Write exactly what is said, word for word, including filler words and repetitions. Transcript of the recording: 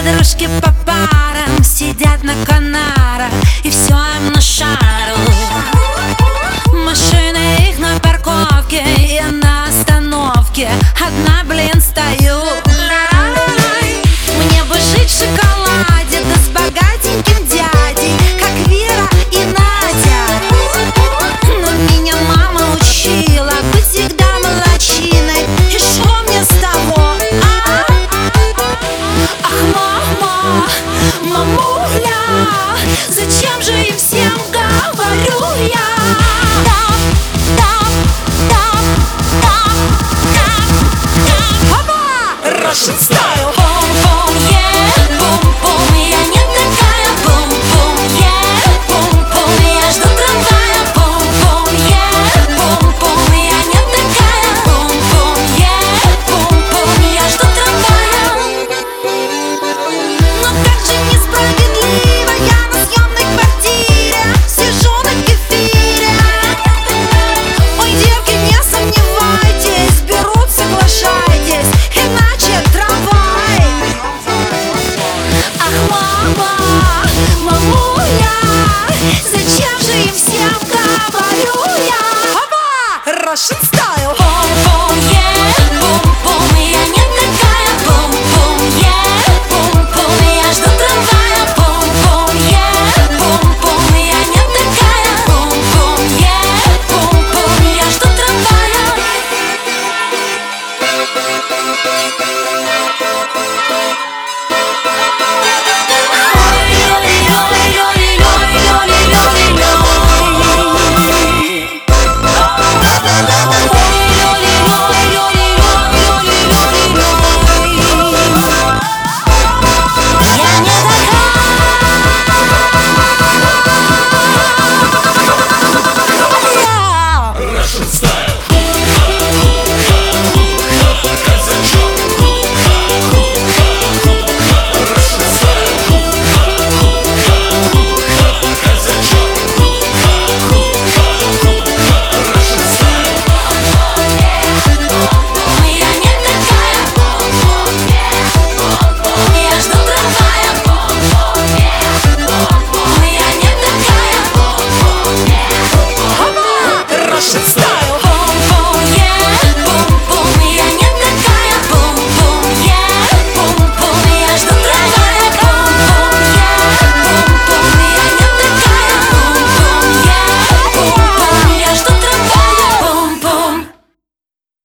Подружки по парам сидят на канарах, и все им на шару. Машины их на парковке, я на остановке одна, блин, стою. Мне бы жить в шоколаде, да с богатеньким дядей, как Вера и Надя. Но меня мама учила быть всегда молодчиной, и шо мне с того? А? Ах, мама, мамуля, зачем же им всем говорю я? Russian style.